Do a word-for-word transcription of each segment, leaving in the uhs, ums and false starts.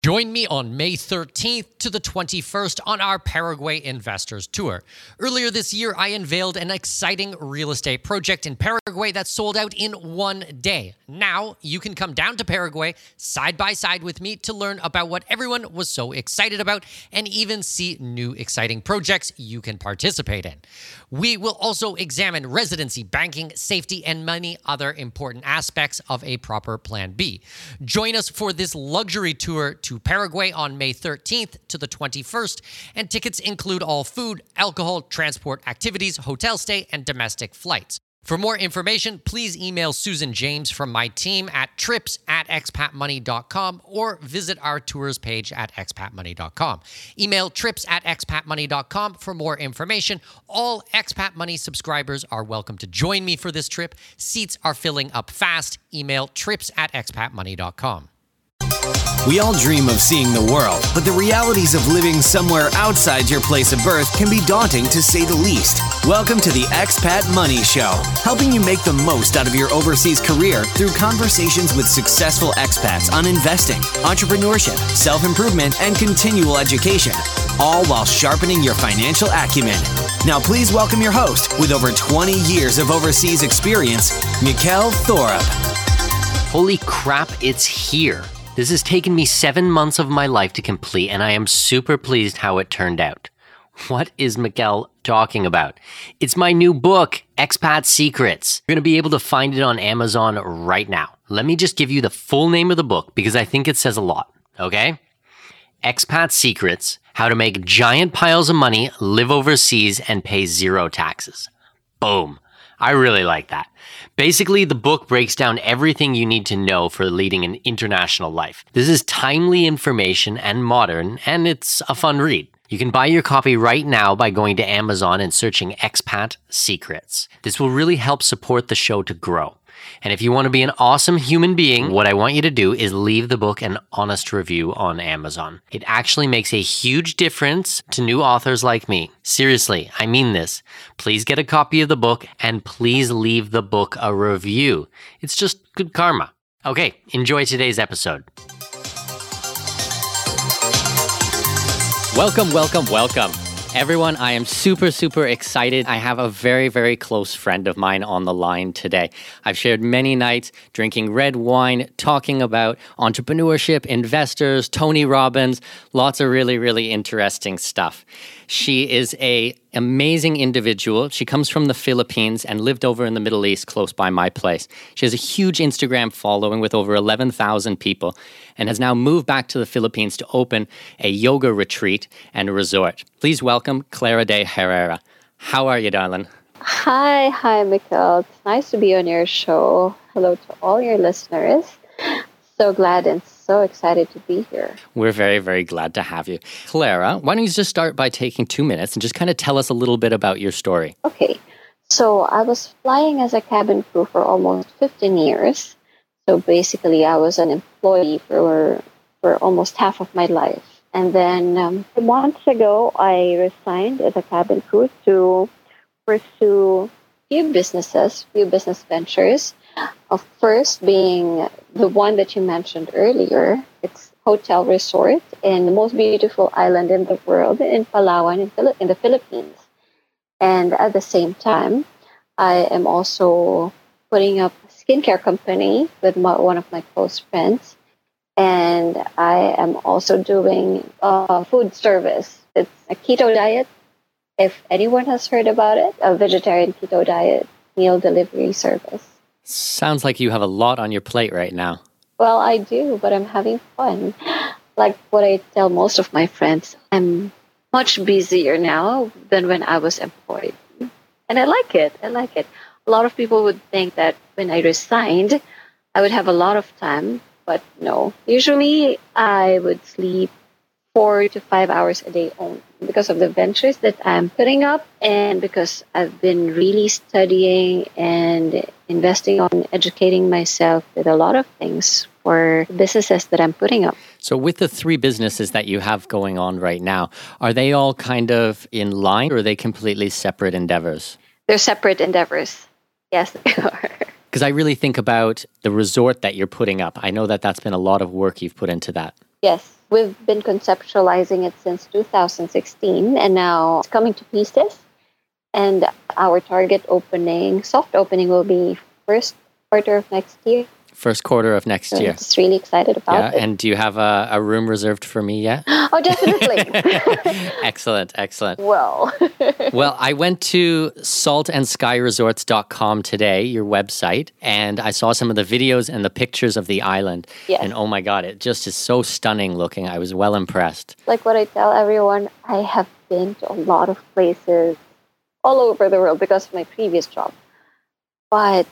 Join me on May thirteenth to the twenty-first on our Paraguay Investors Tour. Earlier this year, I unveiled an exciting real estate project in Paraguay that sold out in one day. Now, you can come down to Paraguay side by side with me to learn about what everyone was so excited about and even see new exciting projects you can participate in. We will also examine residency, banking, safety, and many other important aspects of a proper Plan B. Join us for this luxury tour to Paraguay on May thirteenth to the twenty-first, and tickets include all food, alcohol, transport activities, hotel stay, and domestic flights. For more information, please email Susan James from my team at trips at expat money dot com or visit our tours page at expat money dot com. Email trips at expat money dot com for more information. All Expat Money subscribers are welcome to join me for this trip. Seats are filling up fast. Email trips at expat money dot com. We all dream of seeing the world, but the realities of living somewhere outside your place of birth can be daunting to say the least. Welcome to the Expat Money Show, helping you make the most out of your overseas career through conversations with successful expats on investing, entrepreneurship, self-improvement, and continual education, all while sharpening your financial acumen. Now please welcome your host, with over twenty years of overseas experience, Mikkel Thorup. Holy crap, it's here. This has taken me seven months of my life to complete, and I am super pleased how it turned out. What is Mikkel talking about? It's my new book, Expat Secrets. You're going to be able to find it on Amazon right now. Let me just give you the full name of the book because I think it says a lot, okay? Expat Secrets, How to Make Giant Piles of Money, Live Overseas, and Pay Zero Taxes. Boom. I really like that. Basically, the book breaks down everything you need to know for leading an international life. This is timely information and modern, and it's a fun read. You can buy your copy right now by going to Amazon and searching Expat Secrets. This will really help support the show to grow. And if you want to be an awesome human being, what I want you to do is leave the book an honest review on Amazon. It actually makes a huge difference to new authors like me. Seriously, I mean this. Please get a copy of the book and please leave the book a review. It's just good karma. Okay, enjoy today's episode. Welcome, welcome, welcome. Everyone, I am super, super excited. I have a very, very close friend of mine on the line today. I've shared many nights drinking red wine, talking about entrepreneurship, investors, Tony Robbins, lots of really, really interesting stuff. She is an amazing individual. She comes from the Philippines and lived over in the Middle East close by my place. She has a huge Instagram following with over eleven thousand people and has now moved back to the Philippines to open a yoga retreat and a resort. Please welcome Clara de Herrera. How are you, darling? Hi, hi, Mikkel. It's nice to be on your show. Hello to all your listeners. So glad and so excited to be here. We're very, very glad to have you. Clara, why don't you just start by taking two minutes and just kind of tell us a little bit about your story? Okay. So I was flying as a cabin crew for almost fifteen years. So basically, I was an employee for, for almost half of my life. And then um, months ago, I resigned as a cabin crew to pursue few businesses, few business ventures. Of first being the one that you mentioned earlier. It's hotel resort in the most beautiful island in the world, in Palawan, in, Phili- in the Philippines. And at the same time, I am also putting up a skincare company with my, one of my close friends. And I am also doing uh, food service. It's a keto diet. If anyone has heard about it, a vegetarian keto diet meal delivery service. Sounds like you have a lot on your plate right now. Well, I do, but I'm having fun. Like what I tell most of my friends, I'm much busier now than when I was employed. And I like it. I like it. A lot of people would think that when I resigned, I would have a lot of time. But no, usually I would sleep four to five hours a day only because of the ventures that I'm putting up and because I've been really studying and investing on educating myself with a lot of things for businesses that I'm putting up. So with the three businesses that you have going on right now, are they all kind of in line or are they completely separate endeavors? They're separate endeavors. Yes, they are. Because I really think about the resort that you're putting up. I know that that's been a lot of work you've put into that. Yes, we've been conceptualizing it since two thousand sixteen, and now it's coming to pieces. And our target opening, soft opening, will be first quarter of next year. First quarter of next So year. I'm just really excited about Yeah, it. and do you have a, a room reserved for me yet? Oh, definitely. Excellent, excellent. Well, Well, I went to salt and sky resorts dot com today, your website, and I saw some of the videos and the pictures of the island. Yes. And oh my God, it just is so stunning looking. I was well impressed. like what I tell everyone, I have been to a lot of places all over the world because of my previous job. But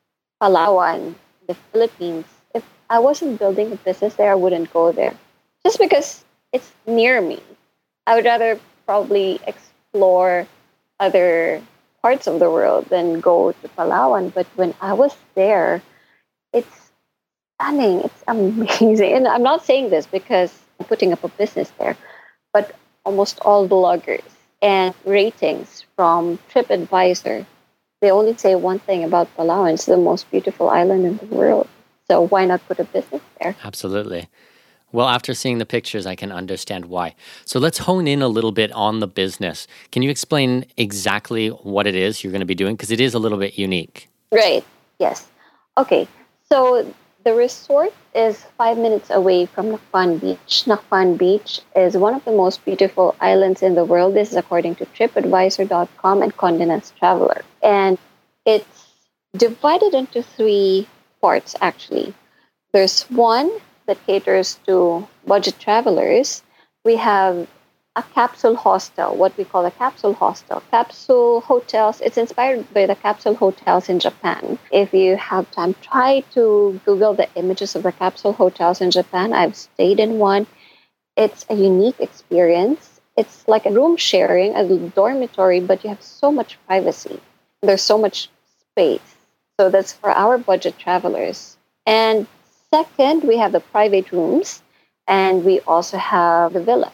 Palawan, the Philippines, if I wasn't building a business there, I wouldn't go there. Just because it's near me. I would rather probably explore other parts of the world than go to Palawan. But when I was there, it's stunning. It's amazing. And I'm not saying this because I'm putting up a business there, but almost all bloggers and ratings from TripAdvisor, they only say one thing about Palawan. It's the most beautiful island in the world. So why not put a business there? Absolutely. Well, after seeing the pictures, I can understand why. So let's hone in a little bit on the business. Can you explain exactly what it is you're going to be doing? Because it is a little bit unique. Right. Yes. Okay. So the resort is five minutes away from Nakpan Beach. Nakpan Beach is one of the most beautiful islands in the world. This is according to trip advisor dot com and Condé Nast Traveler. And it's divided into three parts, actually. There's one that caters to budget travelers. We have a capsule hostel, what we call a capsule hostel. Capsule hotels, it's inspired by the capsule hotels in Japan. If you have time, try to Google the images of the capsule hotels in Japan. I've stayed in one. It's a unique experience. It's like a room sharing, a dormitory, but you have so much privacy. There's so much space. So that's for our budget travelers. And second, we have the private rooms, and we also have the villas.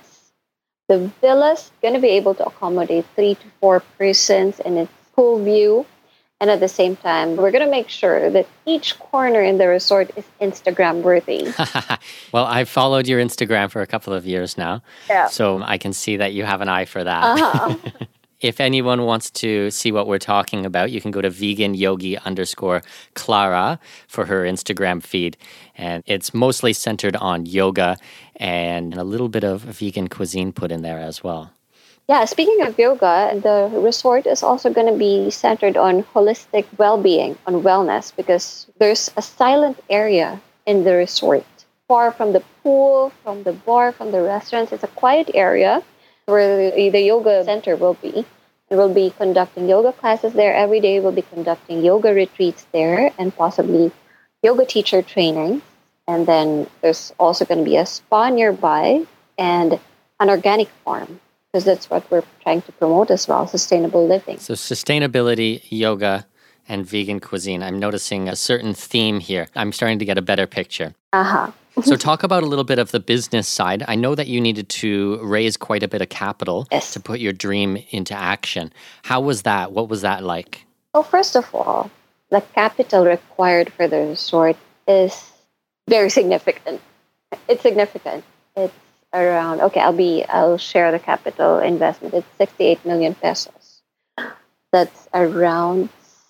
The villa's going to be able to accommodate three to four persons in its pool view. And at the same time, we're going to make sure that each corner in the resort is Instagram worthy. Well, I've followed your Instagram for a couple of years now. Yeah. So I can see that you have an eye for that. Uh-huh. If anyone wants to see what we're talking about, you can go to vegan yogi underscore Clara for her Instagram feed. And it's mostly centered on yoga and a little bit of vegan cuisine put in there as well. Yeah, speaking of yoga, the resort is also going to be centered on holistic well-being, on wellness, because there's a silent area in the resort, far from the pool, from the bar, from the restaurants. It's a quiet area where the, the yoga center will be. And we'll be conducting yoga classes there every day. We'll be conducting yoga retreats there and possibly yoga teacher training. And then there's also going to be a spa nearby and an organic farm, because that's what we're trying to promote as well, sustainable living. So sustainability, yoga, and vegan cuisine. I'm noticing a certain theme here. I'm starting to get a better picture. Uh-huh. So talk about a little bit of the business side. I know that you needed to raise quite a bit of capital Yes. to put your dream into action. How was that? What was that like? Well, first of all, the capital required for the resort is very significant. It's significant. It's around, okay, I'll be, I'll share the capital investment. It's sixty-eight million pesos. That's around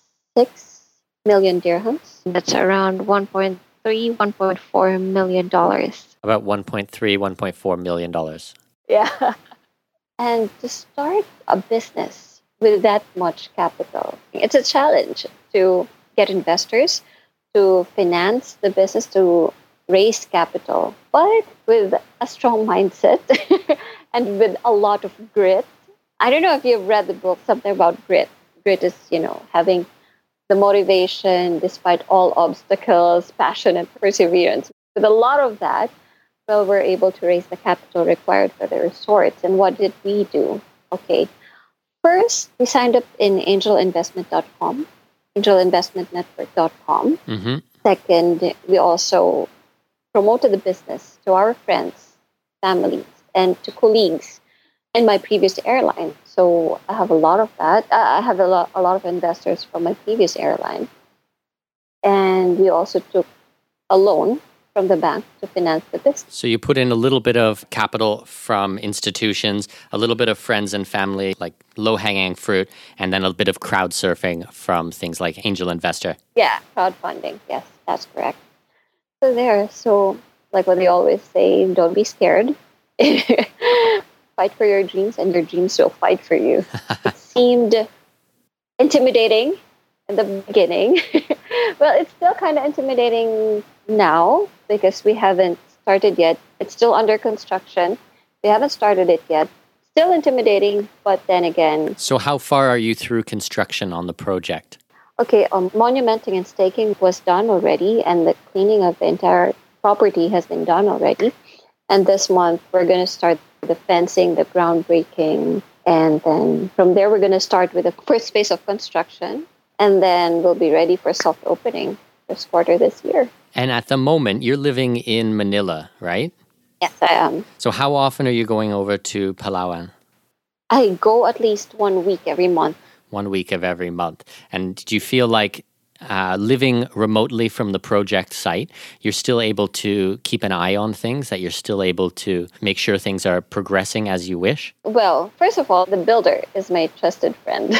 six million dirhams. That's around one point three, one point four million dollars. About one point three, one point four million dollars. Yeah. And to start a business with that much capital, it's a challenge to get investors, to finance the business, to raise capital, but with a strong mindset and with a lot of grit. I don't know if you've read the book, something about grit. Grit is, you know, having the motivation despite all obstacles, passion, and perseverance. With a lot of that, well, we're able to raise the capital required for the resorts. And what did we do? Okay. First, we signed up in angel investment dot com, angel investment network dot com. Mm-hmm. Second, we also promoted the business to our friends, families, and to colleagues in my previous airline. So I have a lot of that. Uh, I have a lot, a lot of investors from my previous airline. And we also took a loan from the bank to finance the business. So you put in a little bit of capital from institutions, a little bit of friends and family, like low-hanging fruit, and then a bit of crowd surfing from things like angel investor. Yeah, crowdfunding. Yes, that's correct. So there. So like what they always say, don't be scared. Fight for your dreams and your dreams will fight for you. It seemed intimidating in the beginning. Well, it's still kind of intimidating now because we haven't started yet. It's still under construction. We haven't started it yet. Still intimidating, but then again... So how far are you through construction on the project? Okay, um, monumenting and staking was done already, and the cleaning of the entire property has been done already. And this month, we're going to start the fencing, the groundbreaking, and then from there, we're going to start with the first phase of construction, and then we'll be ready for soft opening first quarter this year. And at the moment, you're living in Manila, right? Yes, I am. So how often are you going over to Palawan? I go at least one week every month. One week of every month. And do you feel like uh, living remotely from the project site, you're still able to keep an eye on things, that you're still able to make sure things are progressing as you wish? Well, first of all, the builder is my trusted friend.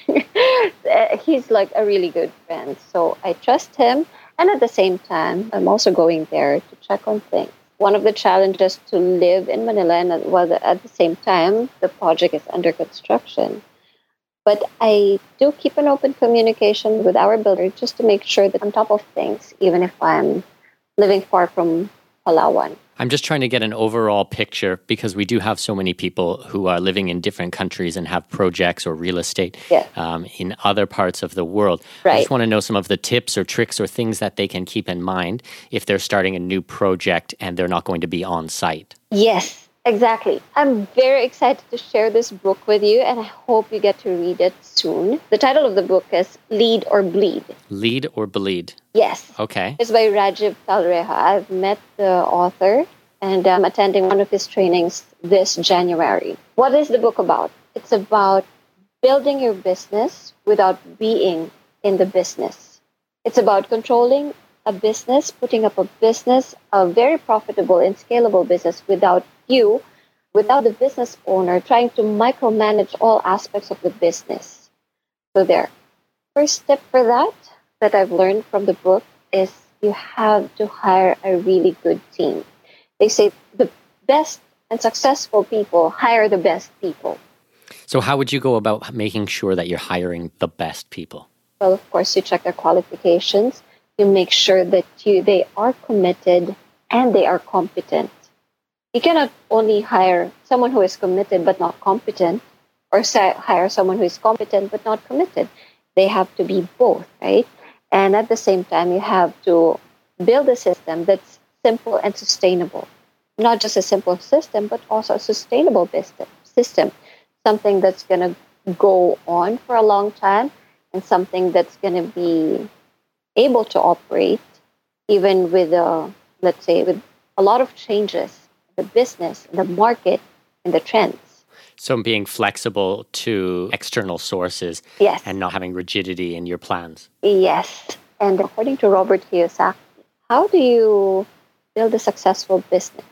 He's like a really good friend. So I trust him. And at the same time, I'm also going there to check on things. One of the challenges to live in Manila, and while at the same time, the project is under construction. But I do keep an open communication with our builder just to make sure that I'm on top of things, even if I'm living far from Palawan. I'm just trying to get an overall picture because we do have so many people who are living in different countries and have projects or real estate yeah. um, in other parts of the world. Right. I just want to know some of the tips or tricks or things that they can keep in mind if they're starting a new project and they're not going to be on site. Yes, exactly. I'm very excited to share this book with you, and I hope you get to read it soon. The title of the book is Lead or Bleed. Lead or Bleed? Yes. Okay. It's by Rajiv Talreja. I've met the author, and I'm attending one of his trainings this January. What is the book about? It's about building your business without being in the business. It's about controlling a business, putting up a business, a very profitable and scalable business without you, without the business owner trying to micromanage all aspects of the business. So there. First step for that, that I've learned from the book, is you have to hire a really good team. They say the best and successful people hire the best people. So how would you go about making sure that you're hiring the best people? Well, of course, you check their qualifications. You make sure that you they are committed and they are competent. You cannot only hire someone who is committed but not competent, or say, hire someone who is competent but not committed. They have to be both, right? And at the same time, you have to build a system that's simple and sustainable. Not just a simple system, but also a sustainable business system. Something that's going to go on for a long time, and something that's going to be able to operate even with, uh, let's say, with a lot of changes in the business, in the market, in the trends. So being flexible to external sources, yes, and not having rigidity in your plans. Yes. And according to Robert Kiyosaki, how do you build a successful business?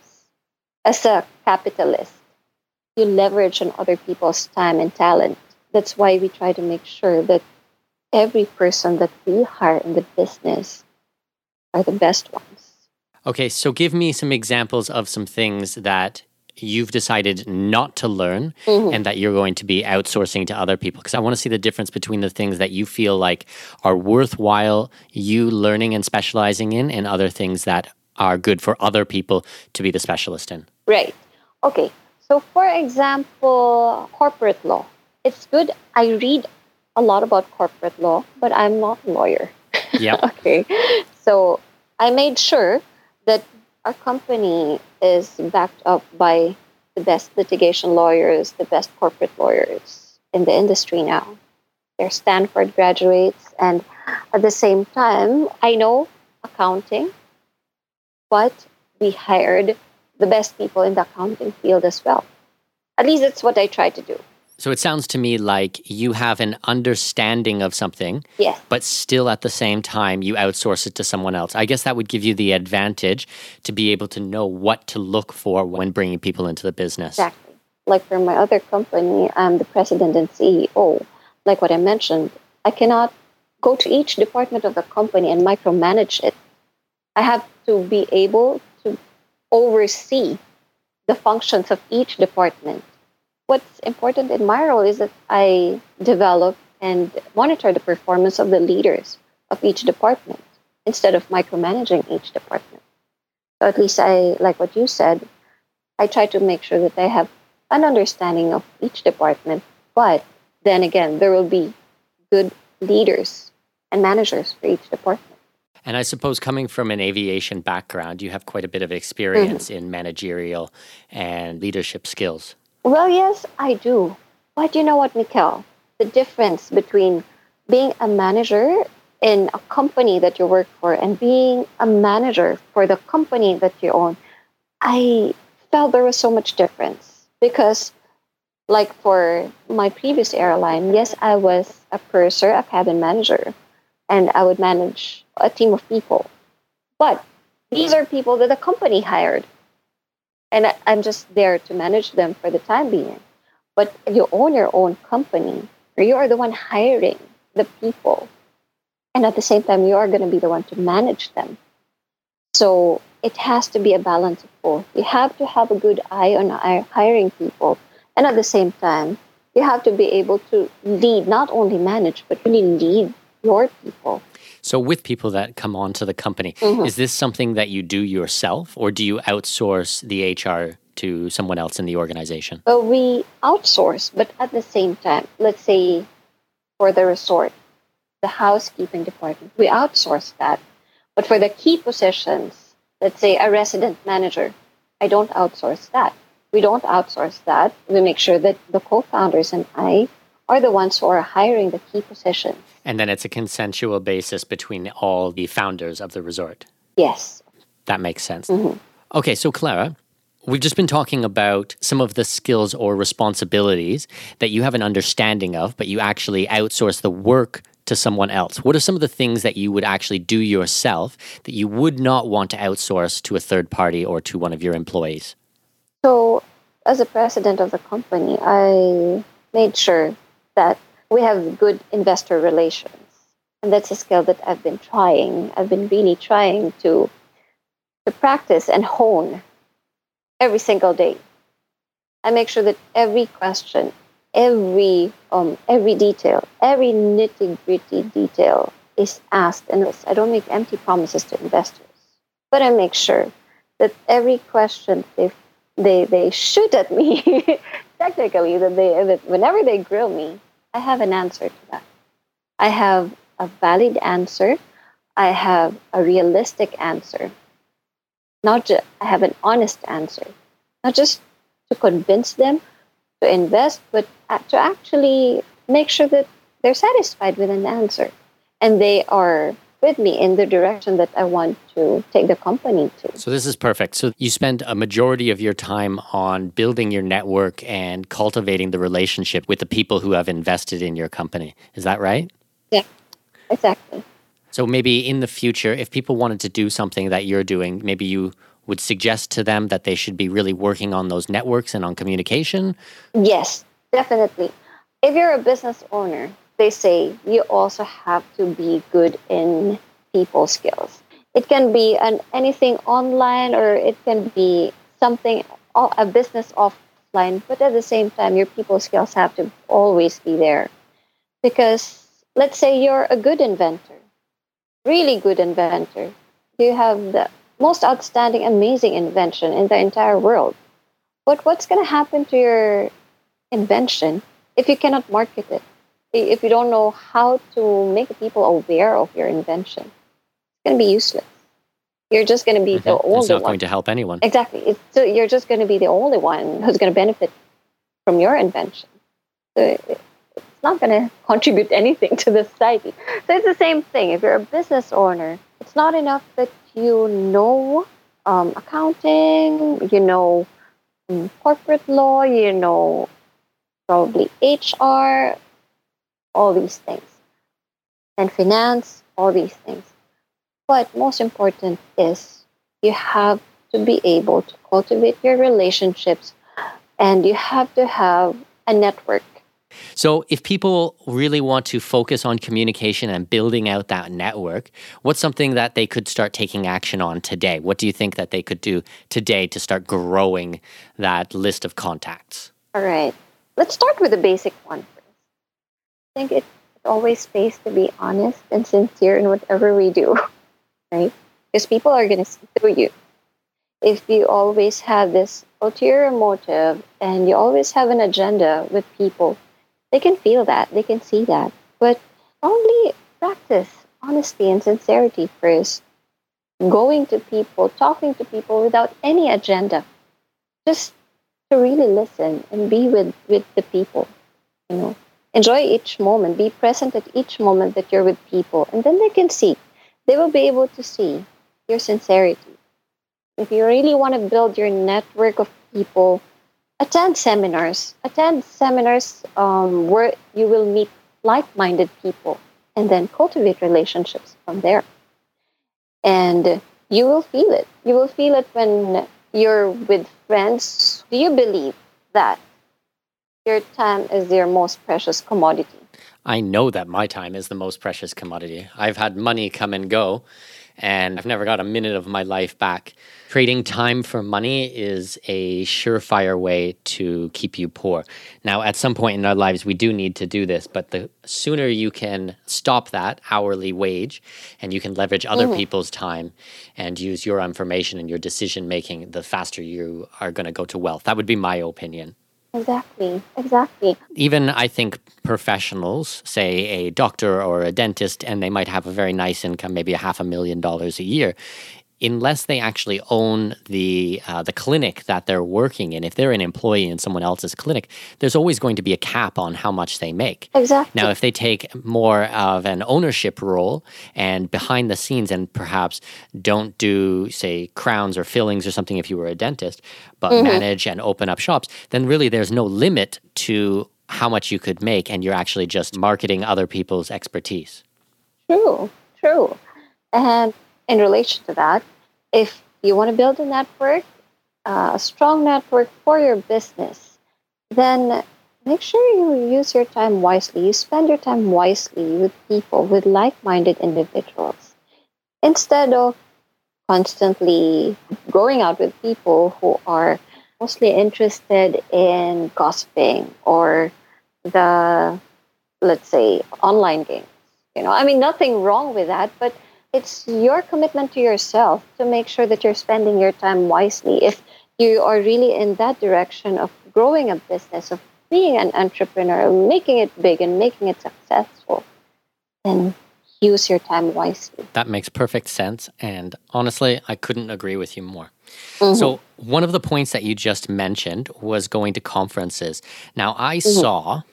As a capitalist, you leverage on other people's time and talent. That's why we try to make sure that every person that we hire in the business are the best ones. Okay, so give me some examples of some things that you've decided not to learn mm-hmm. and that you're going to be outsourcing to other people. Because I want to see the difference between the things that you feel like are worthwhile you learning and specializing in, and other things that are good for other people to be the specialist in. Right. Okay. So for example, corporate law. It's good. I read a lot about corporate law, but I'm not a lawyer. Yeah. Okay. So I made sure that our company is backed up by the best litigation lawyers, the best corporate lawyers in the industry now. They're Stanford graduates, and at the same time, I know accounting, but we hired the best people in the accounting field as well. At least that's what I try to do. So it sounds to me like you have an understanding of something, Yes. but still at the same time you outsource it to someone else. I guess that would give you the advantage to be able to know what to look for when bringing people into the business. Exactly. Like for my other company, I'm the president and C E O. Like what I mentioned, I cannot go to each department of the company and micromanage it. I have to be able to oversee the functions of each department. What's important in my role is that I develop and monitor the performance of the leaders of each department instead of micromanaging each department. So at least I, like what you said, I try to make sure that I have an understanding of each department, but then again, there will be good leaders and managers for each department. And I suppose coming from an aviation background, you have quite a bit of experience mm-hmm. in managerial and leadership skills. Well, yes, I do. But you know what, Mikkel? The difference between being a manager in a company that you work for and being a manager for the company that you own, I felt there was so much difference. Because, like for my previous airline, yes, I was a purser, a cabin manager, and I would manage a team of people. But these are people that the company hired. And I, I'm just there to manage them for the time being. But if you own your own company, or you are the one hiring the people, and at the same time, you are going to be the one to manage them. So it has to be a balance of both. You have to have a good eye on hiring people. And at the same time, you have to be able to lead, not only manage, but really lead your people. So with people that come onto the company, mm-hmm. is this something that you do yourself, or do you outsource the H R to someone else in the organization? Well, we outsource, but at the same time, let's say for the resort, the housekeeping department, we outsource that. But for the key positions, let's say a resident manager, I don't outsource that. We don't outsource that. We make sure that the co-founders and I are the ones who are hiring the key positions. And then it's a consensual basis between all the founders of the resort. Yes. That makes sense. Mm-hmm. Okay, so Clara, we've just been talking about some of the skills or responsibilities that you have an understanding of, but you actually outsource the work to someone else. What are some of the things that you would actually do yourself that you would not want to outsource to a third party or to one of your employees? So, as a president of the company, I made sure that we have good investor relations. And that's a skill that I've been trying. I've been really trying to, to practice and hone every single day. I make sure that every question, every um, every detail, every nitty-gritty detail is asked. And I don't make empty promises to investors. But I make sure that every question they they, they shoot at me, technically, that they that whenever they grill me, I have an answer to that. I have a valid answer. I have a realistic answer. Not just, I have an honest answer. Not just to convince them to invest, but to actually make sure that they're satisfied with an answer. And they are with me in the direction that I want to take the company to. So this is perfect. So you spend a majority of your time on building your network and cultivating the relationship with the people who have invested in your company. Is that right? Yeah, exactly. So maybe in the future, if people wanted to do something that you're doing, maybe you would suggest to them that they should be really working on those networks and on communication? Yes, definitely. If you're a business owner, they say you also have to be good in people skills. It can be an anything online, or it can be something, a business offline, but at the same time, your people skills have to always be there. Because let's say you're a good inventor, really good inventor. You have the most outstanding, amazing invention in the entire world. But what's going to happen to your invention if you cannot market it? If you don't know how to make people aware of your invention, it's going to be useless. You're just going to be mm-hmm. the only one. It's not going to help anyone. Exactly. It's, so you're just going to be the only one who's going to benefit from your invention. So it, it's not going to contribute anything to the society. So it's the same thing. If you're a business owner, it's not enough that you know um, accounting, you know um, corporate law, you know probably H R, all these things, and finance, all these things. But most important is you have to be able to cultivate your relationships, and you have to have a network. So if people really want to focus on communication and building out that network, what's something that they could start taking action on today? What do you think that they could do today to start growing that list of contacts? All right. Let's start with the basic one first. I think it, it always pays to be honest and sincere in whatever we do, right? Because people are going to see through you. If you always have this ulterior motive and you always have an agenda with people, they can feel that, they can see that. But only practice honesty and sincerity first. Going to people, talking to people without any agenda. Just to really listen and be with, with the people. You know, enjoy each moment, be present at each moment that you're with people. And then they can see. They will be able to see your sincerity. If you really want to build your network of people, attend seminars. Attend seminars um, where you will meet like-minded people and then cultivate relationships from there. And you will feel it. You will feel it when you're with friends. Do you believe that your time is your most precious commodity? I know that my time is the most precious commodity. I've had money come and go, and I've never got a minute of my life back. Trading time for money is a surefire way to keep you poor. Now, at some point in our lives, we do need to do this, but the sooner you can stop that hourly wage and you can leverage other mm-hmm. people's time and use your information and your decision making, the faster you are going to go to wealth. That would be my opinion. Exactly, exactly. Even, I think, professionals, say a doctor or a dentist, and they might have a very nice income, maybe a half a million dollars a year, unless they actually own the uh, the clinic that they're working in, if they're an employee in someone else's clinic, there's always going to be a cap on how much they make. Exactly. Now, if they take more of an ownership role and behind the scenes and perhaps don't do, say, crowns or fillings or something if you were a dentist, but mm-hmm. manage and open up shops, then really there's no limit to how much you could make, and you're actually just marketing other people's expertise. True, true. And in relation to that, if you want to build a network, uh, a strong network for your business, then make sure you use your time wisely. You spend your time wisely with people, with like-minded individuals, instead of constantly going out with people who are mostly interested in gossiping or the, let's say, online games. You know, I mean, nothing wrong with that, but it's your commitment to yourself to make sure that you're spending your time wisely. If you are really in that direction of growing a business, of being an entrepreneur, making it big and making it successful, then use your time wisely. That makes perfect sense. And honestly, I couldn't agree with you more. Mm-hmm. So one of the points that you just mentioned was going to conferences. Now, I mm-hmm. saw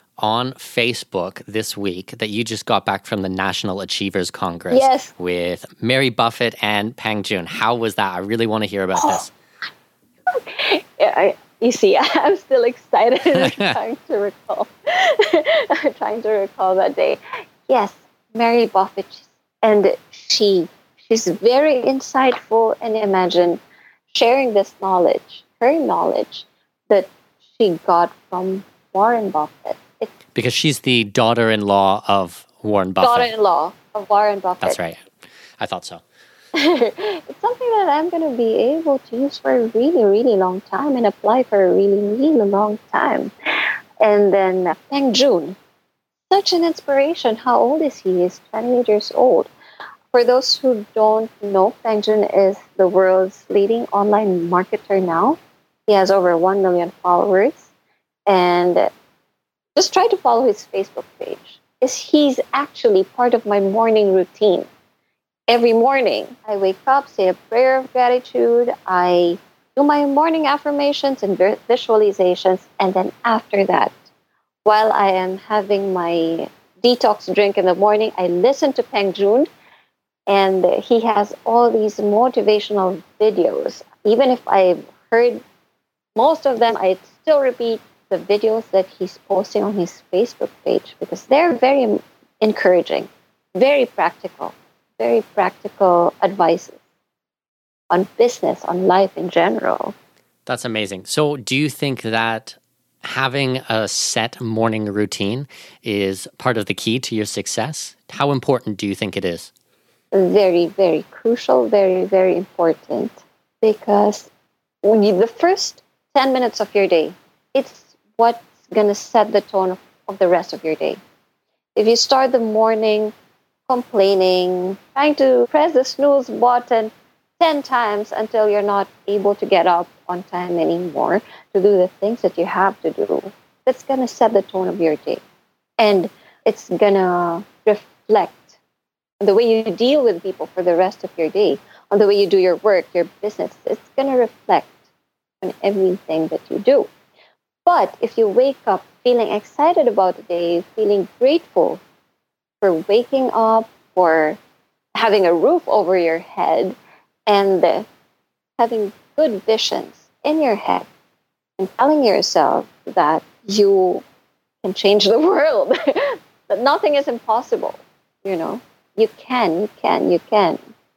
on Facebook this week that you just got back from the National Achievers Congress yes. with Mary Buffett and Peng Joon. How was that? I really want to hear about oh. this. Yeah, I, you see, I'm still excited and trying to recall. I'm trying to recall that day. Yes, Mary Buffett, and she she's very insightful, and imagine sharing this knowledge, her knowledge that she got from Warren Buffett. It's because she's the daughter-in-law of Warren Buffett. Daughter-in-law of Warren Buffett. That's right. I thought so. It's something that I'm going to be able to use for a really, really long time and apply for a really, really long time. And then uh, Peng Joon, such an inspiration. How old is he? He's twenty-eight years old. For those who don't know, Peng Joon is the world's leading online marketer now. He has over one million followers. And just try to follow his Facebook page. Because he's actually part of my morning routine. Every morning, I wake up, say a prayer of gratitude. I do my morning affirmations and visualizations. And then after that, while I am having my detox drink in the morning, I listen to Peng Joon. And he has all these motivational videos. Even if I've heard most of them, I still repeat the videos that he's posting on his Facebook page because they're very encouraging, very practical, very practical advices on business, on life in general. That's amazing. So do you think that having a set morning routine is part of the key to your success? How important do you think it is? Very, very crucial, very, very important. Because when you, the first ten minutes of your day, it's what's going to set the tone of, of the rest of your day. If you start the morning complaining, trying to press the snooze button ten times until you're not able to get up on time anymore to do the things that you have to do, that's going to set the tone of your day. And it's going to reflect on the way you deal with people for the rest of your day, on the way you do your work, your business. It's going to reflect on everything that you do. But if you wake up feeling excited about the day, feeling grateful for waking up, for having a roof over your head, and uh, having good visions in your head, and telling yourself that you can change the world, that nothing is impossible, you know, you can, you can, you can,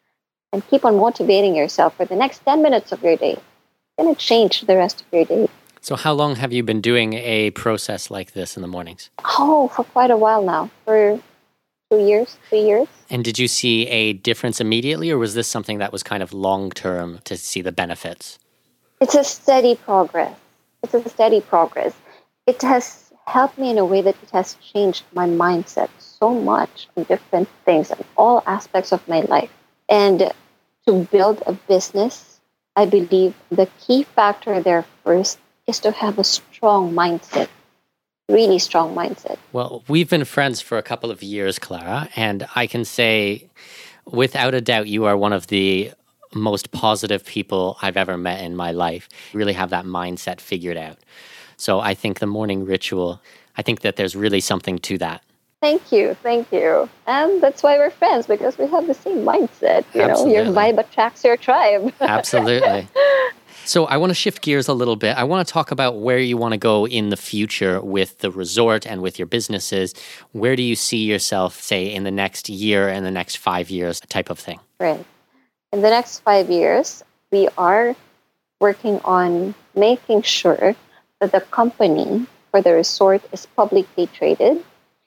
and keep on motivating yourself for the next ten minutes of your day. It's going to change the rest of your day. So how long have you been doing a process like this in the mornings? Oh, for quite a while now, for two years, three years. And did you see a difference immediately, or was this something that was kind of long-term to see the benefits? It's a steady progress. It's a steady progress. It has helped me in a way that it has changed my mindset so much on different things and all aspects of my life. And to build a business, I believe the key factor there first is to have a strong mindset. Really strong mindset. Well, we've been friends for a couple of years, Clara, and I can say without a doubt you are one of the most positive people I've ever met in my life. You really have that mindset figured out. So I think the morning ritual, I think that there's really something to that. Thank you, thank you. And that's why we're friends, because we have the same mindset. You Absolutely. know, your vibe attracts your tribe. Absolutely. So I want to shift gears a little bit. I want to talk about where you want to go in the future with the resort and with your businesses. Where do you see yourself, say, in the next year and the next five years type of thing? Right. In the next five years, we are working on making sure that the company for the resort is publicly traded.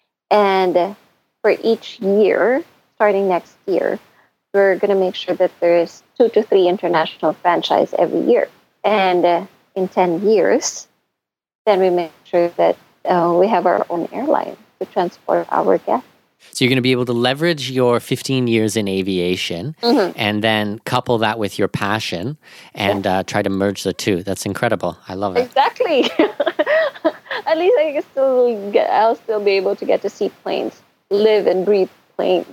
And for each year, starting next year, we're going to make sure that there's two to three international franchise every year. And uh, in ten years, then we make sure that uh, we have our own airline to transport our guests. So you're going to be able to leverage your fifteen years in aviation mm-hmm. and then couple that with your passion and yeah. uh, try to merge the two. That's incredible. I love it. Exactly. At least I can still get, I'll still be able to get to see planes, live and breathe planes.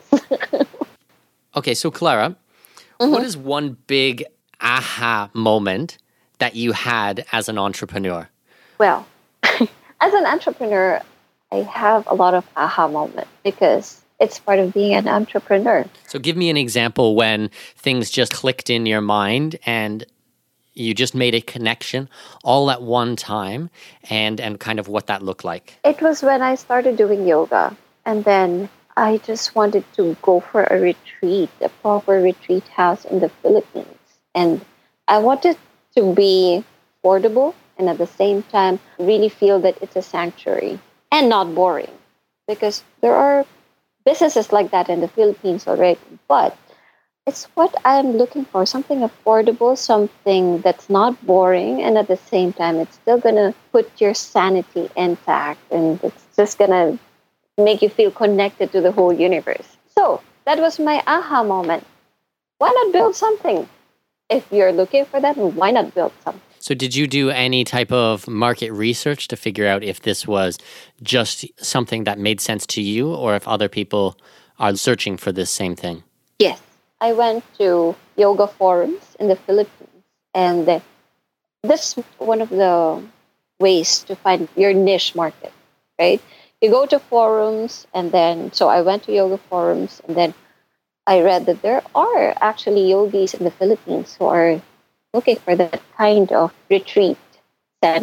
Okay, so Clara, mm-hmm. what is one big aha moment that you had as an entrepreneur? Well, as an entrepreneur, I have a lot of aha moments because it's part of being an entrepreneur. So give me an example when things just clicked in your mind and you just made a connection all at one time and, and kind of what that looked like. It was when I started doing yoga, and then I just wanted to go for a retreat, a proper retreat house in the Philippines. And I wanted to be affordable and at the same time really feel that it's a sanctuary and not boring. Because there are businesses like that in the Philippines already. But it's what I'm looking for, something affordable, something that's not boring, and at the same time it's still going to put your sanity intact, and it's just going to make you feel connected to the whole universe. So that was my aha moment. Why not build something? If you're looking for that, why not build something? So did you do any type of market research to figure out if this was just something that made sense to you or if other people are searching for this same thing? Yes. I went to yoga forums in the Philippines, and this is one of the ways to find your niche market, right? You go to forums, and then, so I went to yoga forums, and then I read that there are actually yogis in the Philippines who are looking for that kind of retreat center.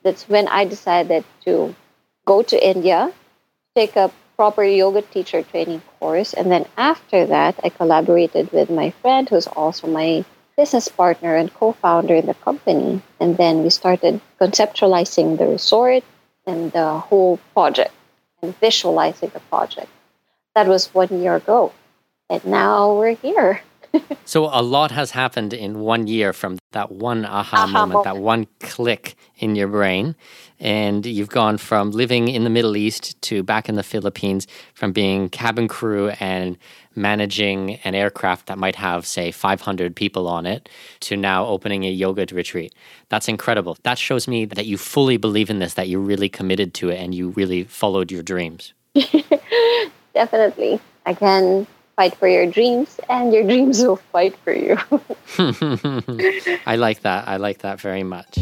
that's when I decided to go to India, take a proper yoga teacher training course. And then after that, I collaborated with my friend who's also my business partner and co-founder in the company. And then we started conceptualizing the resort and the whole project and visualizing the project. That was one year ago. And now we're here. So a lot has happened in one year from that one aha, Aha moment, moment. that one click in your brain. And you've gone from living in the Middle East to back in the Philippines, from being cabin crew and managing an aircraft that might have, say, five hundred people on it, to now opening a yoga retreat. That's incredible. That shows me that you fully believe in this, that you're really committed to it and you really followed your dreams. Definitely. Again, fight for your dreams and your dreams will fight for you. I like that. I like that very much.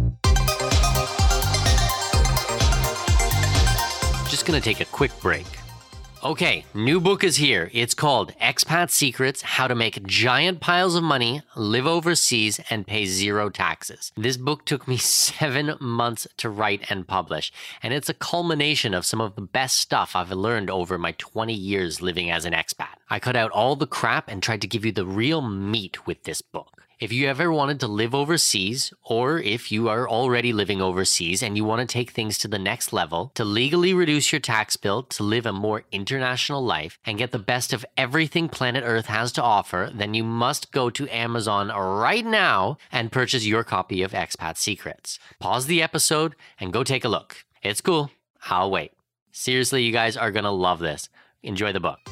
Just going to take a quick break. Okay, new book is here. It's called Expat Secrets: How to Make Giant Piles of Money, Live Overseas, and Pay Zero Taxes. This book took me seven months to write and publish, and it's a culmination of some of the best stuff I've learned over my twenty years living as an expat. I cut out all the crap and tried to give you the real meat with this book. If you ever wanted to live overseas, or if you are already living overseas and you want to take things to the next level, to legally reduce your tax bill, to live a more international life, and get the best of everything planet Earth has to offer, then you must go to Amazon right now and purchase your copy of Expat Secrets. Pause the episode and go take a look. It's cool. I'll wait. Seriously, you guys are going to love this. Enjoy the book.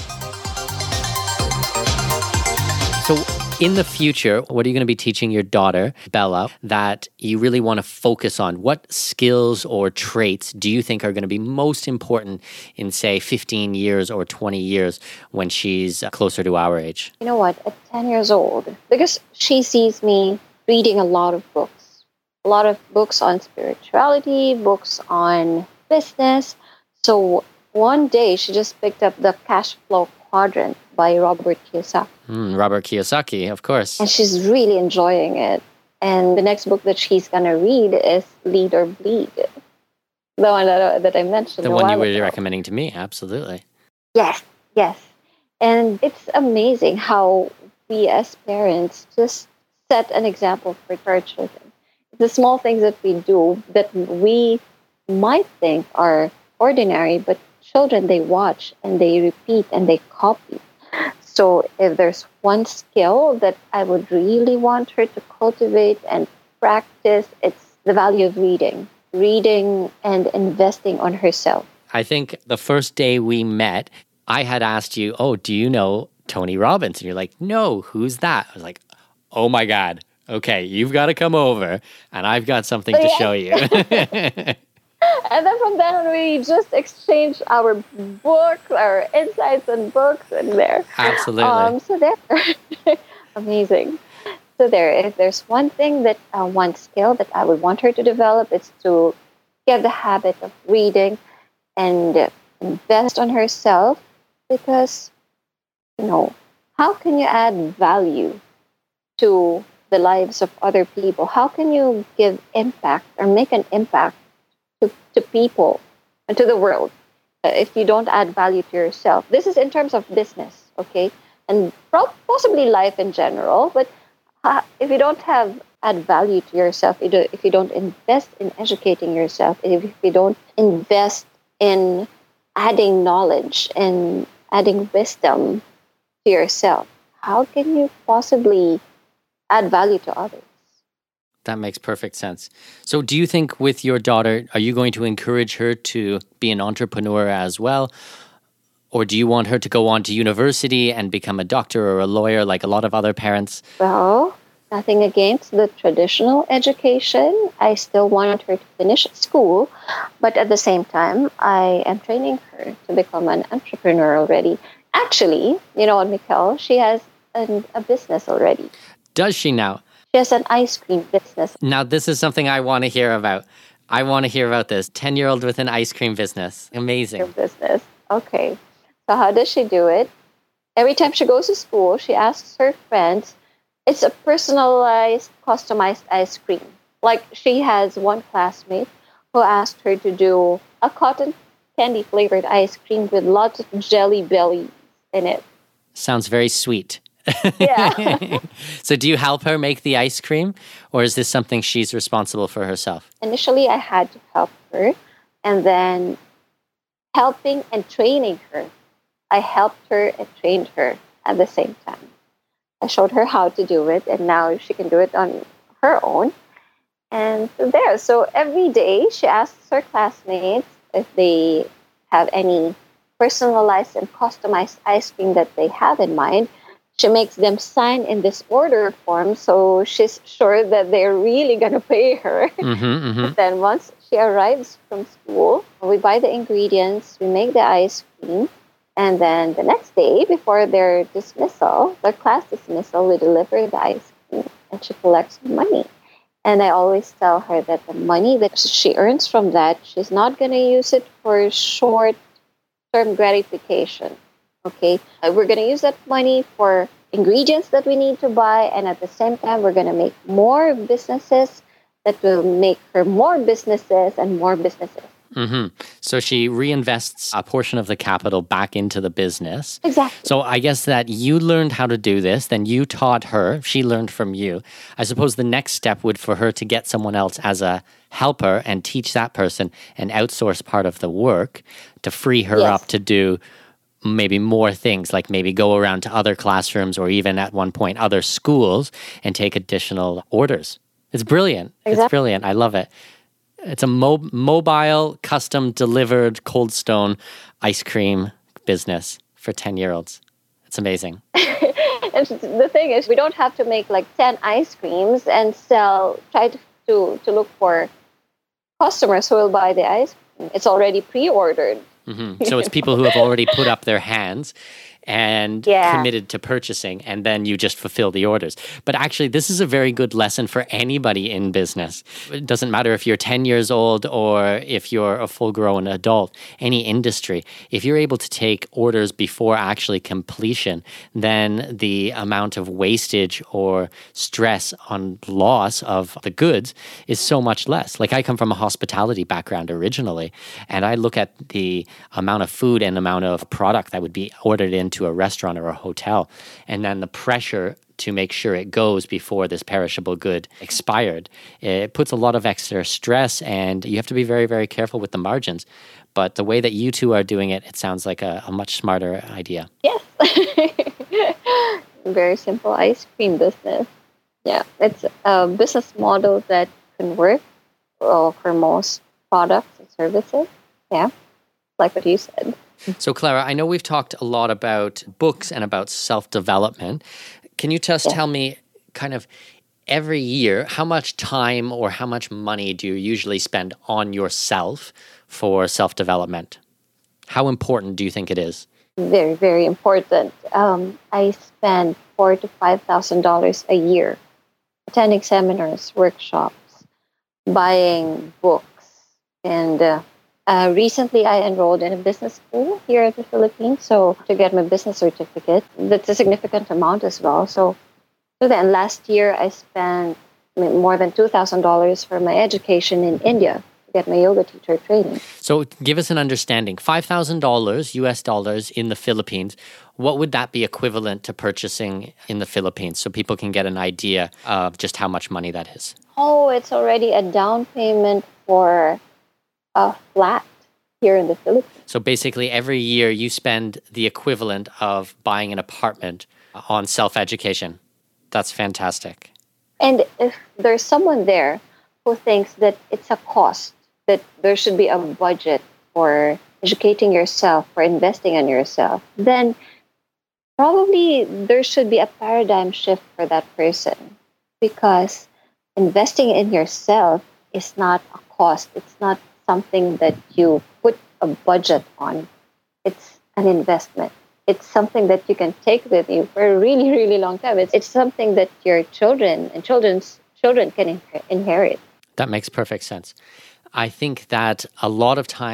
So, in the future, what are you going to be teaching your daughter, Bella, that you really want to focus on? What skills or traits do you think are going to be most important in, say, fifteen years or twenty years when she's closer to our age? You know what? At ten years old, because she sees me reading a lot of books, a lot of books on spirituality, books on business. So one day she just picked up the Cash Flow Quadrant by Robert Kiyosaki. Mm, Robert Kiyosaki, of course. And she's really enjoying it. And the next book that she's going to read is Lead or Bleed. The one that, that I mentioned. The a one you while were ago. recommending to me, absolutely. Yes, yes. And it's amazing how we as parents just set an example for our children. The small things that we do that we might think are ordinary, but children, they watch and they repeat and they copy. So if there's one skill that I would really want her to cultivate and practice, it's the value of reading. Reading and investing on herself. I think the first day we met, I had asked you, oh, do you know Tony Robbins? And you're like, no, who's that? I was like, oh my God. Okay, you've got to come over and I've got something to show you. And then from then on, we just exchange our books, our insights and books, and there. Absolutely. Um, so there, amazing. So there, if there's one thing that, uh, one skill that I would want her to develop, it's to get the habit of reading and invest on herself, because, you know, how can you add value to the lives of other people? How can you give impact or make an impact To, to people and to the world uh, if you don't add value to yourself? This is in terms of business, okay? And pro- possibly life in general, but uh, if you don't have add value to yourself, if you, do, if you don't invest in educating yourself, if you don't invest in adding knowledge and adding wisdom to yourself, how can you possibly add value to others? That makes perfect sense. So do you think with your daughter, are you going to encourage her to be an entrepreneur as well? Or do you want her to go on to university and become a doctor or a lawyer like a lot of other parents? Well, nothing against the traditional education. I still want her to finish school. But at the same time, I am training her to become an entrepreneur already. Actually, you know what, Mikkel? She has an, a business already. Does she now? She has an ice cream business. Now, this is something I want to hear about. I want to hear about this. ten-year-old with an ice cream business. Amazing. Business. Okay. So how does she do it? Every time she goes to school, she asks her friends, it's a personalized, customized ice cream. Like she has one classmate who asked her to do a cotton candy flavored ice cream with lots of jelly bellies in it. Sounds very sweet. Yeah. So do you help her make the ice cream, or is this something she's responsible for herself? Initially, I had to help her, and then helping and training her. I helped her and trained her at the same time. I showed her how to do it, and now she can do it on her own. And so there, so every day she asks her classmates if they have any personalized and customized ice cream that they have in mind. She makes them sign in this order form, so she's sure that they're really going to pay her. Mm-hmm, mm-hmm. Then once she arrives from school, we buy the ingredients, we make the ice cream, and then the next day, before their dismissal, their class dismissal, we deliver the ice cream, and she collects the money. And I always tell her that the money that she earns from that, she's not going to use it for short-term gratification. Okay, uh, we're going to use that money for ingredients that we need to buy, and at the same time, we're going to make more businesses that will make her more businesses and more businesses. Mm-hmm. So she reinvests a portion of the capital back into the business. Exactly. So I guess that you learned how to do this, then you taught her, she learned from you. I suppose the next step would for her to get someone else as a helper and teach that person and outsource part of the work to free her Yes. up to do maybe more things, like maybe go around to other classrooms or even at one point other schools and take additional orders. It's brilliant. Exactly. It's brilliant. I love it. It's a mo- mobile, custom delivered Cold Stone ice cream business for ten-year-olds. It's amazing. And the thing is, we don't have to make like ten ice creams and sell, try to, to, to look for customers who will buy the ice cream. It's already pre-ordered. Mm-hmm. So it's people who have already put up their hands and Yeah. committed to purchasing, and then you just fulfill the orders. But actually, this is a very good lesson for anybody in business. It doesn't matter if you're ten years old or if you're a full-grown adult, any industry. If you're able to take orders before actually completion, then the amount of wastage or stress on loss of the goods is so much less. Like, I come from a hospitality background originally, and I look at the amount of food and amount of product that would be ordered into a restaurant or a hotel, and then the pressure to make sure it goes before this perishable good expired. It puts a lot of extra stress, and you have to be very, very careful with the margins. But the way that you two are doing it, it sounds like a, a much smarter idea. Yes. Very simple ice cream business. Yeah, it's a business model that can work well for most products and services. Yeah, like what you said. So, Clara, I know we've talked a lot about books and about self-development. Can you just Yeah. tell me kind of every year, how much time or how much money do you usually spend on yourself for self-development? How important do you think it is? Very, very important. Um, I spend four to five thousand dollars a year attending seminars, workshops, buying books, and uh, uh, recently I enrolled in a business school here in the Philippines. So to get my business certificate, that's a significant amount as well. So, so then last year I spent more than two thousand dollars for my education in India to get my yoga teacher training. So give us an understanding. five thousand dollars U S dollars in the Philippines, what would that be equivalent to purchasing in the Philippines, so people can get an idea of just how much money that is? Oh, it's already a down payment for a flat here in the Philippines. So basically every year you spend the equivalent of buying an apartment on self-education. That's fantastic. And if there's someone there who thinks that it's a cost, that there should be a budget for educating yourself, for investing in yourself, then probably there should be a paradigm shift for that person, because investing in yourself is not a cost. It's not something that you put a budget on. It's an investment. It's something that you can take with you for a really, really long time. It's, it's something that your children and children's children can inher- inherit. That makes perfect sense. I think that a lot of times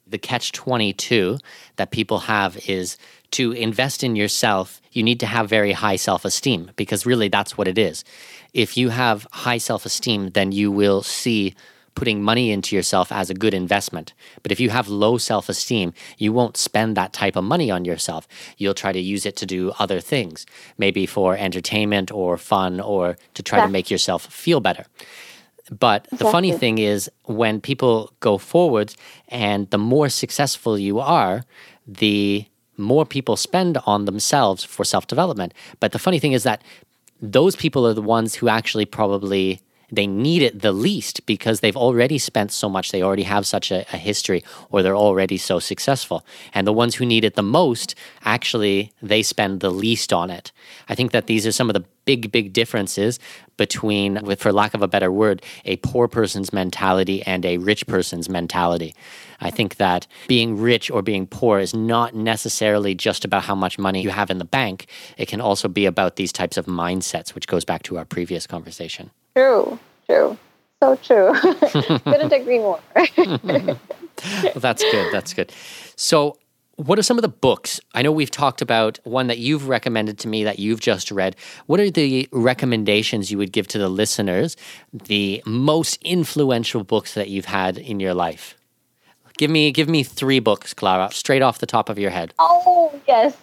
The catch twenty-two that people have is to invest in yourself, you need to have very high self-esteem, because really that's what it is. If you have high self-esteem, then you will see putting money into yourself as a good investment. But if you have low self-esteem, you won't spend that type of money on yourself. You'll try to use it to do other things, maybe for entertainment or fun, or to try yeah. to make yourself feel better. But the funny thing is, when people go forward and the more successful you are, the more people spend on themselves for self-development. But the funny thing is that those people are the ones who actually probably, they need it the least, because they've already spent so much, they already have such a, a history, or they're already so successful. And the ones who need it the most, actually, they spend the least on it. I think that these are some of the big, big differences between, with, for lack of a better word, a poor person's mentality and a rich person's mentality. I think that being rich or being poor is not necessarily just about how much money you have in the bank. It can also be about these types of mindsets, which goes back to our previous conversation. True, true. So true. Couldn't agree more. Well, that's good. That's good. So what are some of the books? I know we've talked about one that you've recommended to me that you've just read. What are the recommendations you would give to the listeners, the most influential books that you've had in your life? Give me give me three books, Clara, straight off the top of your head. Oh, yes.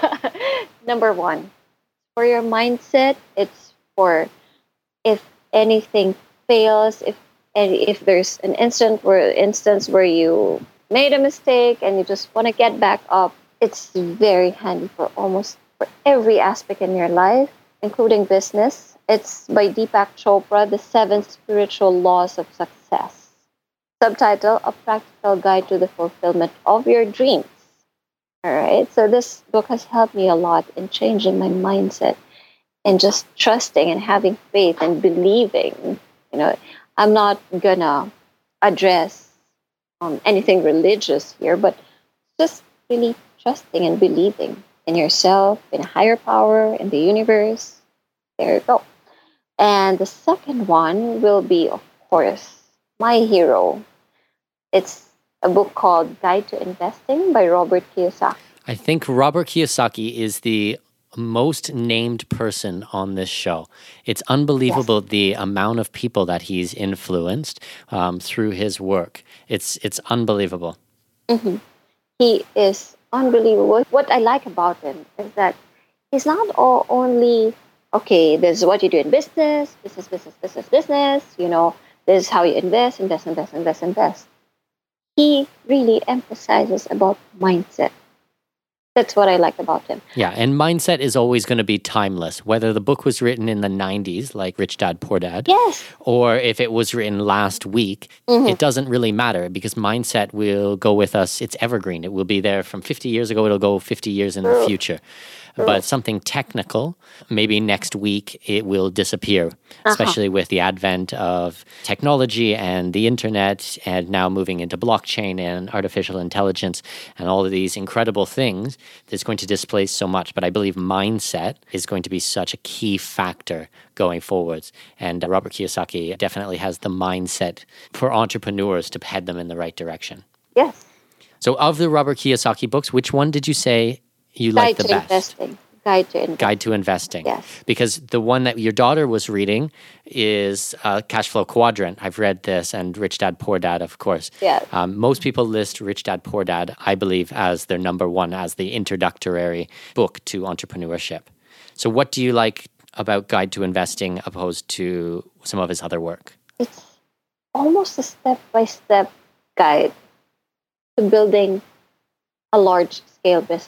Number one, for your mindset, it's for if anything fails, if and if there's an instant where instance where you made a mistake and you just want to get back up, it's very handy for almost for every aspect in your life, including business. It's by Deepak Chopra, The Seven Spiritual Laws of Success. Subtitle, A Practical Guide to the Fulfillment of Your Dreams. All right, so this book has helped me a lot in changing my mindset and just trusting and having faith and believing. You know, I'm not gonna address um, anything religious here, but just really trusting and believing in yourself, in a higher power, in the universe. There you go. And the second one will be, of course, my hero. It's a book called Guide to Investing by Robert Kiyosaki. I think Robert Kiyosaki is the most named person on this show. It's unbelievable yes. the amount of people that he's influenced um, through his work. It's it's unbelievable. Mm-hmm. He is unbelievable. What I like about him is that he's not all only, okay, this is what you do in business, business, business, business, business, you know, this is how you invest, invest, invest, invest, invest. He really emphasizes about mindset. That's what I like about him. Yeah, and mindset is always going to be timeless. Whether the book was written in the nineties, like Rich Dad, Poor Dad, yes, or if it was written last week, mm-hmm. it doesn't really matter, because mindset will go with us. It's evergreen. It will be there from fifty years ago. It'll go fifty years in True. the future. True. But something technical, maybe next week it will disappear, especially uh-huh. with the advent of technology and the internet, and now moving into blockchain and artificial intelligence and all of these incredible things that's going to displace so much. But I believe mindset is going to be such a key factor going forwards. And uh, Robert Kiyosaki definitely has the mindset for entrepreneurs to head them in the right direction. Yes. So of the Robert Kiyosaki books, which one did you say you like the best? Investing. Guide to Investing. Guide to Investing. Yes. Because the one that your daughter was reading is uh, Cash Flow Quadrant. I've read this, and Rich Dad, Poor Dad, of course. Yeah. Um, most people list Rich Dad, Poor Dad, I believe, as their number one, as the introductory book to entrepreneurship. So what do you like about Guide to Investing opposed to some of his other work? It's almost a step-by-step guide to building a large-scale business.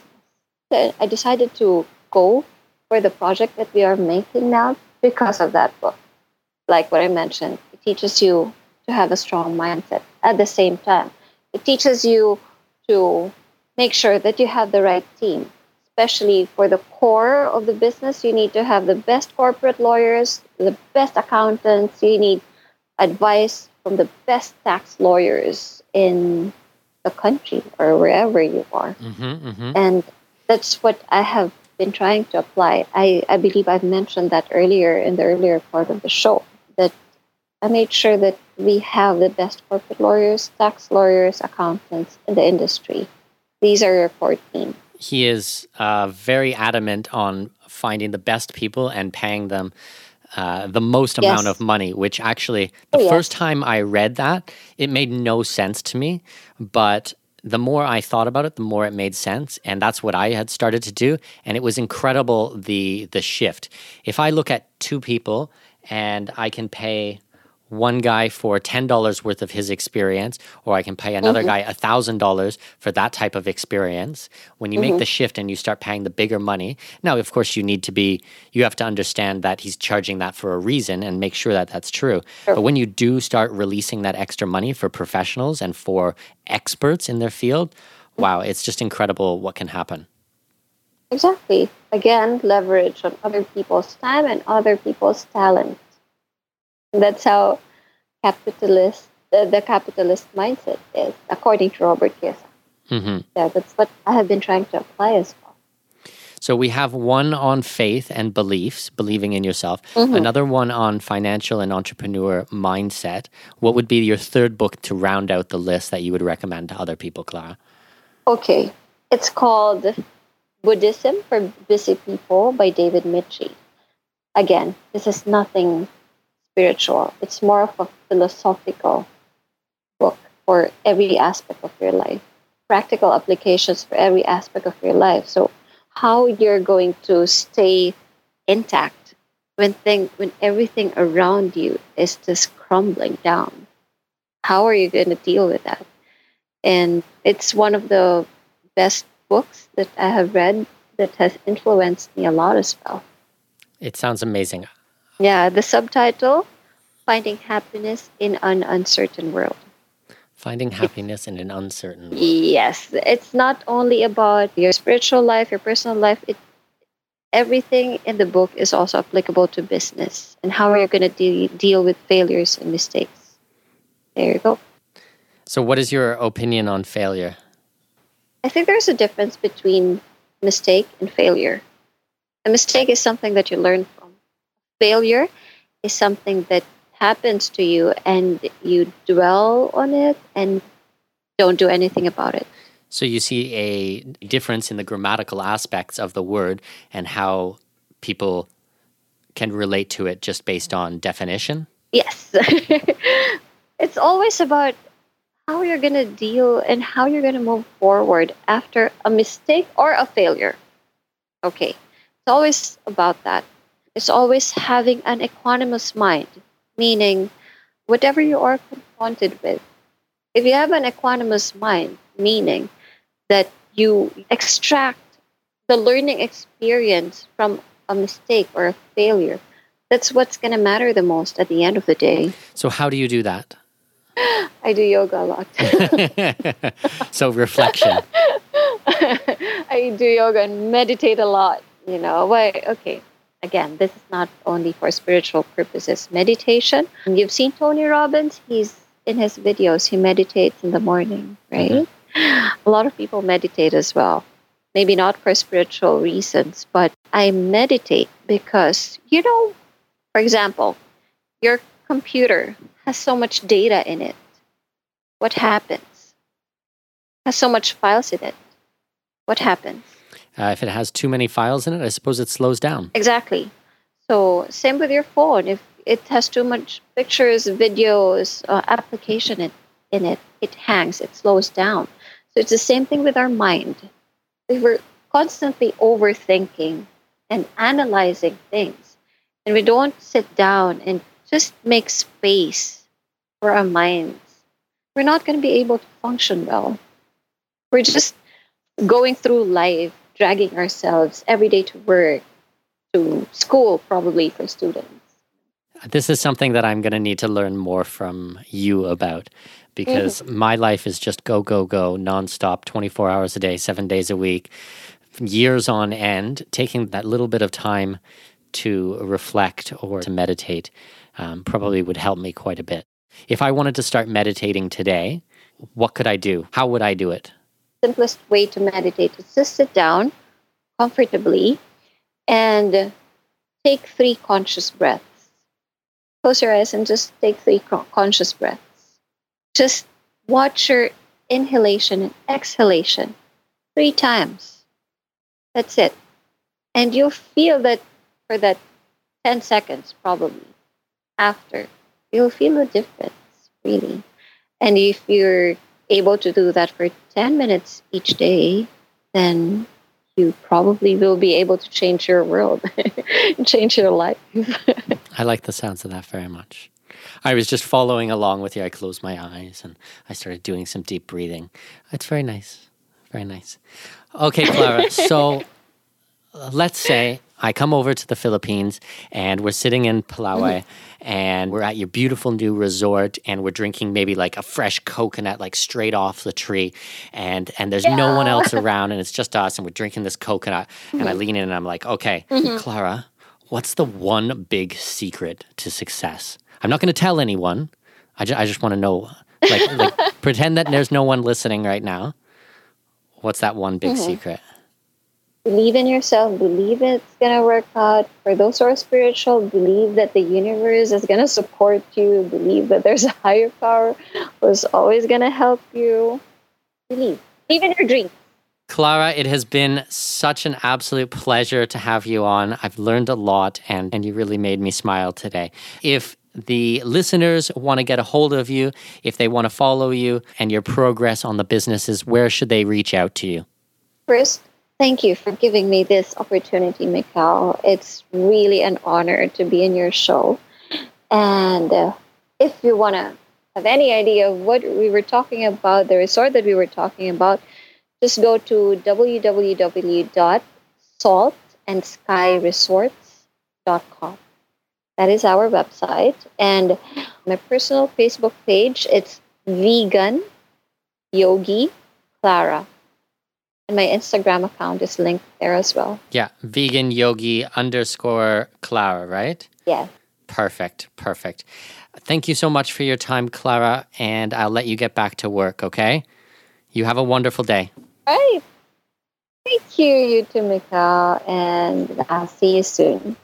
I decided to go for the project that we are making now because of that book. Like what I mentioned, it teaches you to have a strong mindset. At the same time, it teaches you to make sure that you have the right team. Especially for the core of the business, you need to have the best corporate lawyers, the best accountants. You need advice from the best tax lawyers in the country or wherever you are. Mm-hmm, mm-hmm. And that's what I have been trying to apply. I, I believe I've mentioned that earlier in the earlier part of the show, that I made sure that we have the best corporate lawyers, tax lawyers, accountants in the industry. These are your core team. He is uh, very adamant on finding the best people and paying them uh, the most amount Yes. of money, which actually, the Oh, yes. first time I read that, it made no sense to me. But the more I thought about it, the more it made sense. And that's what I had started to do. And it was incredible, the the shift. If I look at two people and I can pay one guy for ten dollars worth of his experience, or I can pay another Mhm. guy one thousand dollars for that type of experience. When you make the shift and you start paying the bigger money, now, of course, you need to be, you have to understand that he's charging that for a reason and make sure that that's true. Sure. But when you do start releasing that extra money for professionals and for experts in their field, wow, it's just incredible what can happen. Exactly. Again, leverage on other people's time and other people's talent. And that's how capitalist, the, the capitalist mindset is, according to Robert Kiyosaki. hmm Yeah, that's what I have been trying to apply as well. So we have one on faith and beliefs, believing in yourself, Mhm. another one on financial and entrepreneur mindset. What would be your third book to round out the list that you would recommend to other people, Clara? Okay. It's called Buddhism for Busy People by David Michie. Again, this is nothing spiritual. It's more of a philosophical book for every aspect of your life. Practical applications for every aspect of your life. So how you're going to stay intact when thing when everything around you is just crumbling down. How are you going to deal with that? And it's one of the best books that I have read that has influenced me a lot as well. It sounds amazing. Yeah, the subtitle, Finding Happiness in an Uncertain World. Finding happiness in an uncertain world. Yes, it's not only about your spiritual life, your personal life. It everything in the book is also applicable to business and how are you going to de- deal with failures and mistakes. There you go. So what is your opinion on failure? I think there's a difference between mistake and failure. A mistake is something that you learn from. Failure is something that happens to you and you dwell on it and don't do anything about it. So you see a difference in the grammatical aspects of the word and how people can relate to it just based on definition? Yes. It's always about how you're going to deal and how you're going to move forward after a mistake or a failure. Okay. It's always about that. It's always having an equanimous mind, meaning whatever you are confronted with, if you have an equanimous mind, meaning that you extract the learning experience from a mistake or a failure, that's what's going to matter the most at the end of the day. So how do you do that? I do yoga a lot. So reflection. I do yoga and meditate a lot, you know. Why? Okay. Again, this is not only for spiritual purposes. Meditation. You've seen Tony Robbins. He's in his videos. He meditates in the morning, right? Mm-hmm. A lot of people meditate as well. Maybe not for spiritual reasons, but I meditate because, you know, for example, your computer has so much data in it. What happens? Has so much files in it. What happens? Uh, if it has too many files in it, I suppose it slows down. Exactly. So same with your phone. If it has too much pictures, videos, uh, application in, in it, it hangs, it slows down. So it's the same thing with our mind. If we're constantly overthinking and analyzing things, and we don't sit down and just make space for our minds, we're not going to be able to function well. We're just going through life, dragging ourselves every day to work, to school, probably for students. This is something that I'm going to need to learn more from you about because mm-hmm. my life is just go, go, go, nonstop, twenty-four hours a day, seven days a week, years on end. Taking that little bit of time to reflect or to meditate um, probably would help me quite a bit. If I wanted to start meditating today, what could I do? How would I do it? Simplest way to meditate is just sit down comfortably and take three conscious breaths. close your eyes and just take three conscious breaths. Just watch your inhalation and exhalation three times. That's it. And you'll feel that for that ten seconds probably after, you'll feel a difference, really. And if you're able to do that for ten minutes each day, then you probably will be able to change your world, change your life. I like the sounds of that very much. I was just following along with you. I closed my eyes and I started doing some deep breathing. It's very nice. Very nice. Okay, Clara. So let's say I come over to the Philippines and we're sitting in Palawan mm-hmm. and we're at your beautiful new resort and we're drinking maybe like a fresh coconut like straight off the tree and, and there's yeah. no one else around and it's just us and we're drinking this coconut mm-hmm. and I lean in and I'm like, okay, mm-hmm. Clara, what's the one big secret to success? I'm not going to tell anyone. I, ju- I just want to know, like, like pretend that there's no one listening right now. What's that one big mm-hmm. secret? Believe in yourself. Believe it's going to work out. For those who are spiritual, believe that the universe is going to support you. Believe that there's a higher power who's always going to help you. Believe. Believe in your dreams. Clara, it has been such an absolute pleasure to have you on. I've learned a lot, and, and you really made me smile today. If the listeners want to get a hold of you, if they want to follow you and your progress on the businesses, where should they reach out to you? First, thank you for giving me this opportunity, Mikhail. It's really an honor to be in your show. And uh, if you want to have any idea of what we were talking about, the resort that we were talking about, just go to w w w dot salt and sky resorts dot com. That is our website. And my personal Facebook page, it's Vegan Yogi Clara. And my Instagram account is linked there as well. Yeah, Vegan Yogi underscore Clara, right? Yeah. Perfect, perfect. Thank you so much for your time, Clara, and I'll let you get back to work, okay? You have a wonderful day. All right. Thank you, you too, Mikhail, and I'll see you soon.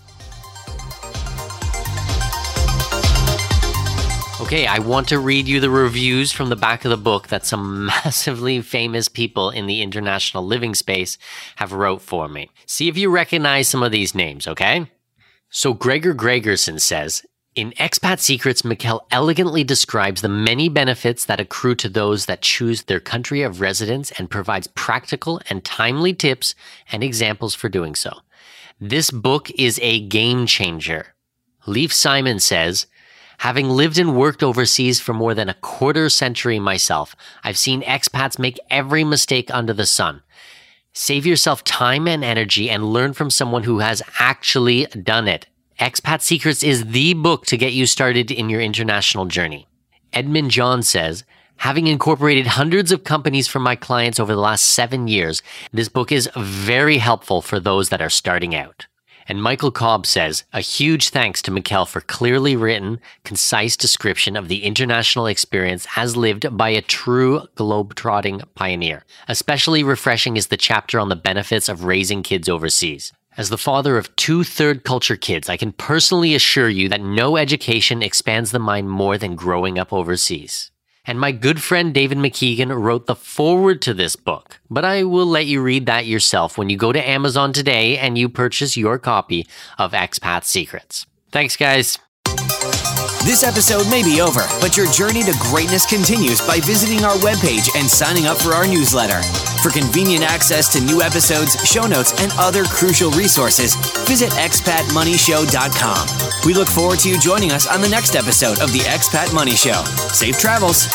Okay, I want to read you the reviews from the back of the book that some massively famous people in the international living space have wrote for me. See if you recognize some of these names, okay? So Gregor Gregerson says, in Expat Secrets, Mikhail elegantly describes the many benefits that accrue to those that choose their country of residence and provides practical and timely tips and examples for doing so. This book is a game changer. Leif Simon says, having lived and worked overseas for more than a quarter century myself, I've seen expats make every mistake under the sun. Save yourself time and energy and learn from someone who has actually done it. Expat Secrets is the book to get you started in your international journey. Edmund John says, having incorporated hundreds of companies for my clients over the last seven years, this book is very helpful for those that are starting out. And Michael Cobb says, a huge thanks to Mikhail for clearly written, concise description of the international experience as lived by a true globe-trotting pioneer. Especially refreshing is the chapter on the benefits of raising kids overseas. As the father of two third-culture kids, I can personally assure you that no education expands the mind more than growing up overseas. And my good friend David McKeegan wrote the foreword to this book, but I will let you read that yourself when you go to Amazon today and you purchase your copy of Expat Secrets. Thanks, guys. This episode may be over, but your journey to greatness continues by visiting our webpage and signing up for our newsletter. For convenient access to new episodes, show notes, and other crucial resources, visit expat money show dot com. We look forward to you joining us on the next episode of the Expat Money Show. Safe travels.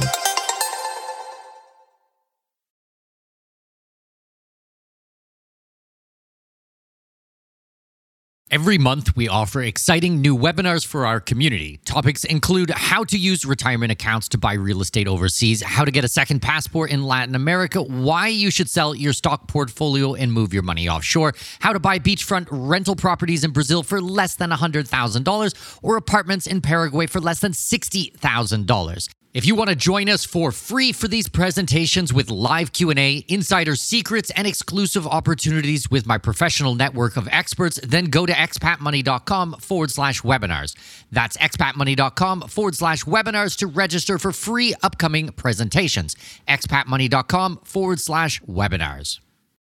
Every month, we offer exciting new webinars for our community. Topics include how to use retirement accounts to buy real estate overseas, how to get a second passport in Latin America, why you should sell your stock portfolio and move your money offshore, how to buy beachfront rental properties in Brazil for less than one hundred thousand dollars, or apartments in Paraguay for less than sixty thousand dollars. If you want to join us for free for these presentations with live Q and A, insider secrets, and exclusive opportunities with my professional network of experts, then go to expatmoney.com forward slash webinars. That's expatmoney.com forward slash webinars to register for free upcoming presentations. expatmoney.com forward slash webinars.